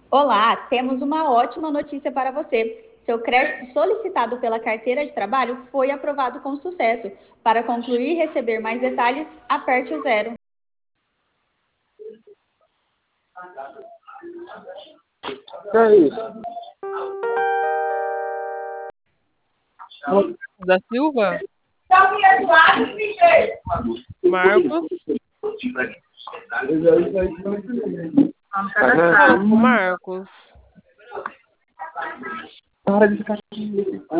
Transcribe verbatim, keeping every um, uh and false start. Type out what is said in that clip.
Olá, temos uma ótima notícia para você. Seu crédito solicitado pela carteira de trabalho foi aprovado com sucesso. Para concluir e receber mais detalhes, aperte o zero. É isso. Da Silva? Marcos? Fala com o Marcos. Para de ficar